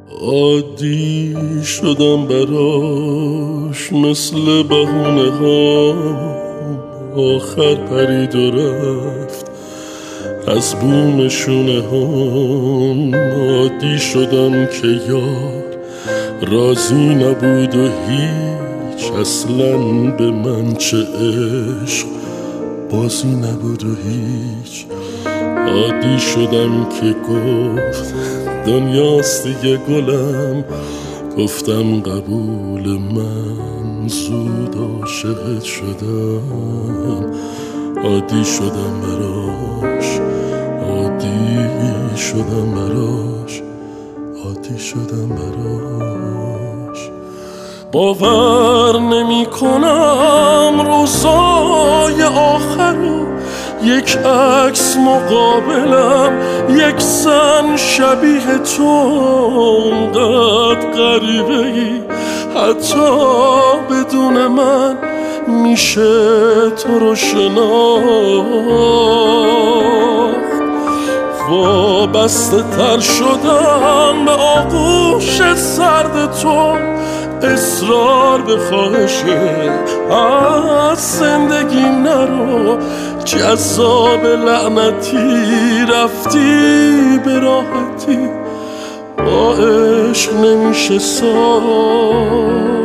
عادی شدم براش مثل بهونه ها، آخر پرید و رفت از بوم شونه هم. عادی شدم که یار راضی نبود و هیچ، اصلاً به من چه عشق بازی نبود و هیچ. عادی شدم که گفت دنیاست دیگه گلم، گفتم قبول، من زود عاشقت شدم. عادی شدم براش، عادی شدم براش، عادی شدم براش. باور نمی کنم روزای آخرو، یک عکس مقابلم، یک زن شبیه تو، اونقدر غریبه ای حتی بدون من میشه تو رو شناخت. وابسته تر شدم به آغوش سرد تو، اصرار به خواهشه از زندگیم نرو. جذاب لعنتی رفتی به راحتی، با عشق نمیشه ساخت.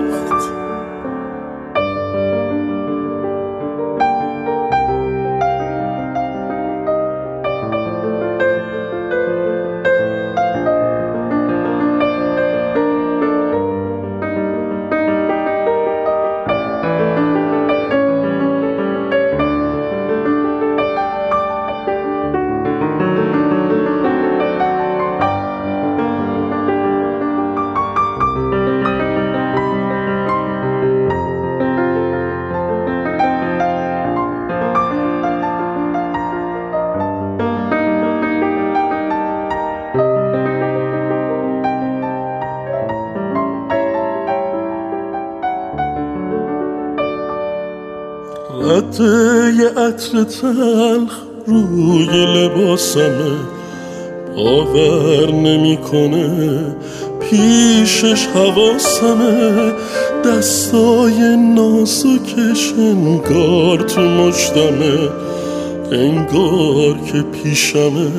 رده یه عطر تلخ روی لباسمه، باور نمیکنه پیشش حواسمه. دستای نازکش انگار تو مشتمه، انگار که پیشمه،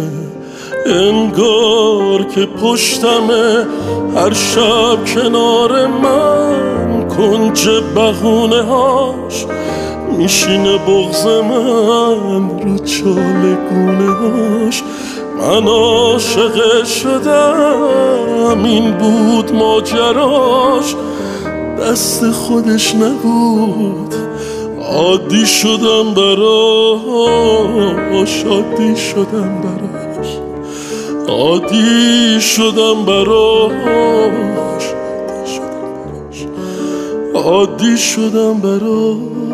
انگار که پشتمه. هر شب کنار من کنج بهونه هاش، میشینه بغض من رو چاله گونه هاش. من عاشق شدم، این بود ماجراش، دست خودش نبود. عادی شدم براش، عادی شدم براش، عادی شدم براش، عادی شدم براش.